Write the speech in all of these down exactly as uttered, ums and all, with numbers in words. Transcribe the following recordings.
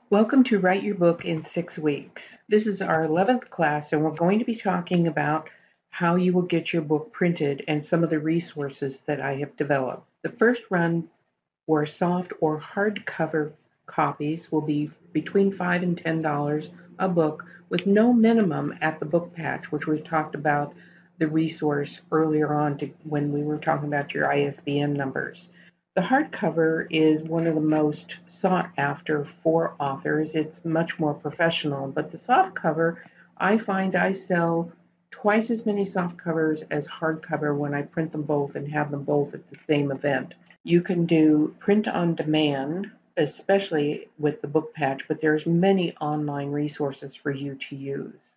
Welcome to Write Your Book in Six Weeks. This is our eleventh class, and we're going to be talking about how you will get your book printed and some of the resources that I have developed. The first run for soft or hardcover copies will be between five dollars and ten dollars a book, with no minimum at the book patch, which we talked about the resource earlier on to, when we were talking about your I S B N numbers. The hardcover is one of the most sought after for authors. It's much more professional, but the soft cover, I find I sell twice as many soft covers as hardcover when I print them both and have them both at the same event. You can do print on demand, especially with the book patch, but there's many online resources for you to use.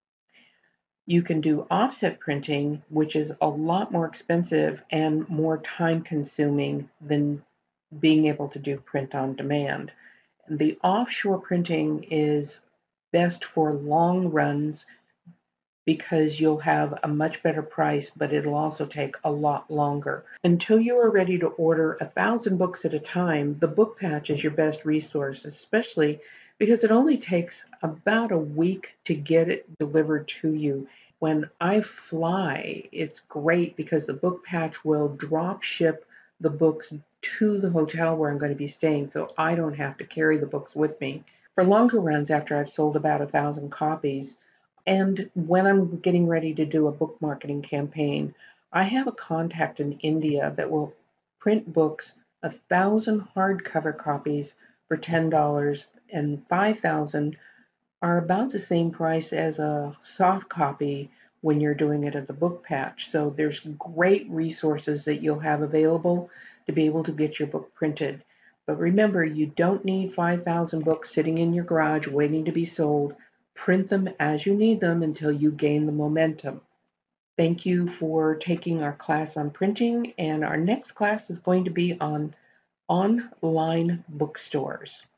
You can do offset printing, which is a lot more expensive and more time consuming than being able to do print on demand. The offshore printing is best for long runs because you'll have a much better price, but it'll also take a lot longer. Until you are ready to order a thousand books at a time, the book patch is your best resource, especially because it only takes about a week to get it delivered to you. When I fly, it's great because the book patch will drop ship the books to the hotel where I'm going to be staying, so I don't have to carry the books with me. For longer runs, after I've sold about a thousand copies, and when I'm getting ready to do a book marketing campaign, I have a contact in India that will print books, a thousand hardcover copies for ten dollars, and five thousand are about the same price as a soft copy when you're doing it at the book patch. So there's great resources that you'll have available to be able to get your book printed. But remember, you don't need five thousand books sitting in your garage waiting to be sold. Print them as you need them until you gain the momentum. Thank you for taking our class on printing, and our next class is going to be on online bookstores.